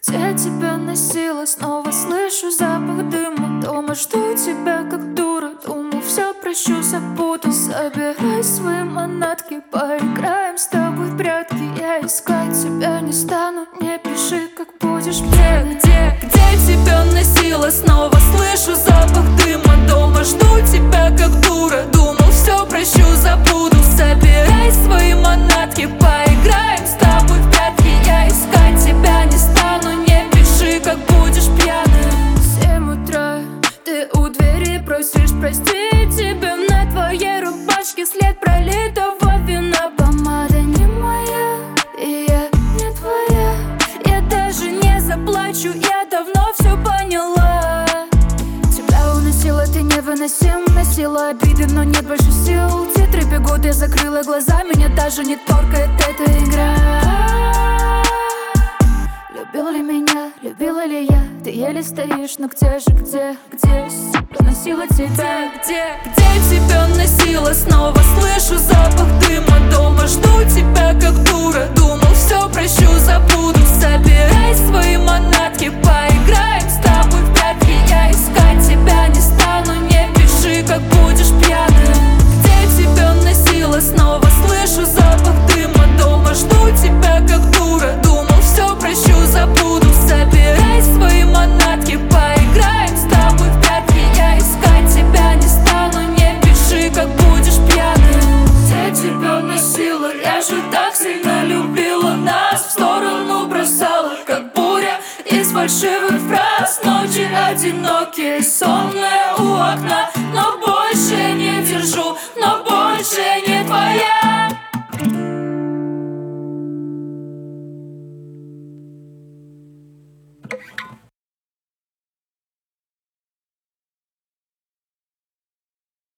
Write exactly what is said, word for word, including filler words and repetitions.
Где тебя носила, снова слышу запах дыма. Дома жду тебя как дура, думал, все прощу, забуду. Собирай свои манатки, поиграем с тобой в прятки. Я искать тебя не стану, не пиши, как будешь мне. Где, где тебя носила, снова слышу запах дыма. Дома жду тебя как дура, думал, все прощу, забуду. Собирай свои манатки, поиграем с тобой в прятки. Я искать тебя не стану, не пиши, как будешь пьяным. Семь утра, ты у двери просишь простить. Тебе на твоей рубашке след пролитого вина. Помада не моя, и я не твоя. Я даже не заплачу, я давно все поняла. Тебя уносила, ты невыносим. Носила обиды, но нет больше сил. Титры бегут, я закрыла глаза. Меня даже не торкает эта игра. Любил ли меня, любила ли я? Ты еле стоишь, но где же, где, где? Носила тебя, где, где тебя носила? Снова слышу запах дыма. Дома жду тебя как дура, думал, все прощу, забуду. Собирай свои манатки, поиграем с тобой в прятки. Я искать тебя не стану, не пиши, как будешь пьяным. Где тебя носила? Снова слышу запах дыма. Дома жду тебя как дура, думал, все прощу, забуду. Собирай свои манатки, поиграем с тобой в прятки. Я искать тебя не стану, не пиши, как будешь пьяным. Где тебя носила? Я же так сильно любила нас. В сторону бросала, как буря из фальшивых фраз. Ночи одинокие, сонные у окна. Но больше не держу, но больше не твоя.